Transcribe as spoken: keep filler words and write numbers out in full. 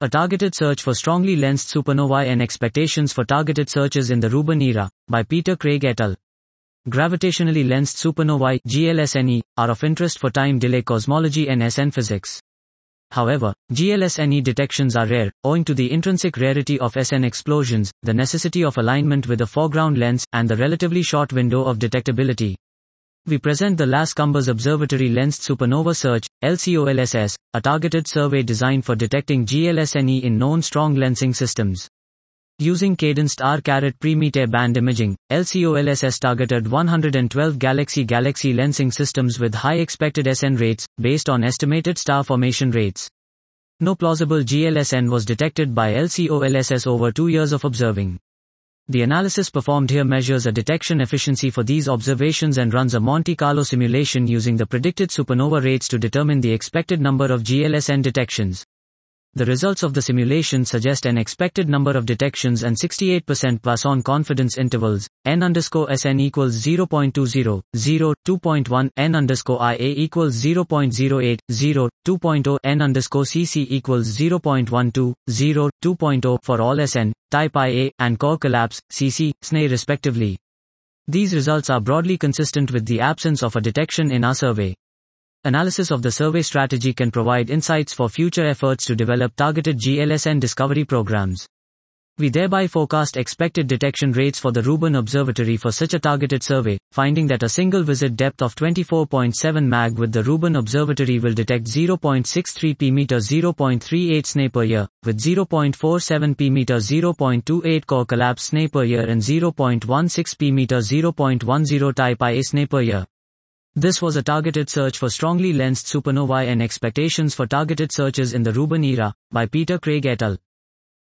A targeted search for strongly lensed supernovae and expectations for targeted searches in the Rubin era, by Peter Craig et al. Gravitationally lensed supernovae, G L S N E, are of interest for time delay cosmology and S N physics. However, G L S N E detections are rare, owing to the intrinsic rarity of S N explosions, the necessity of alignment with a foreground lens, and the relatively short window of detectability. We present the Las Cumbres Observatory Lensed Supernova Search, L C O L S S, a targeted survey designed for detecting G L S N E in known strong lensing systems. Using cadenced R-pre-meter band imaging, L C O L S S targeted one hundred twelve galaxy-galaxy lensing systems with high expected S N rates, based on estimated star formation rates. No plausible G L S N was detected by L C O L S S over two years of observing. The analysis performed here measures a detection efficiency for these observations and runs a Monte Carlo simulation using the predicted supernova rates to determine the expected number of G L S N detections. The results of the simulation suggest an expected number of detections and sixty-eight percent Poisson confidence intervals, n underscore sn equals zero point two zero, zero, two point one, n underscore ia equals zero point zero eight, zero, two point zero, n underscore cc equals zero point one two, zero, two point zero for all Sn, type Ia, and core collapse, Cc, S N E respectively. These results are broadly consistent with the absence of a detection in our survey. Analysis of the survey strategy can provide insights for future efforts to develop targeted G L S N discovery programs. We thereby forecast expected detection rates for the Rubin Observatory for such a targeted survey, finding that a single visit depth of twenty-four point seven mag with the Rubin Observatory will detect zero point six three p meter zero point three eight S N E per year, with zero point four seven p meter zero point two eight core collapse S N E per year and zero point one six p meter zero point one zero type Ia S N E per year. This was a targeted search for strongly lensed supernovae and expectations for targeted searches in the Rubin era, by Peter Craig et al.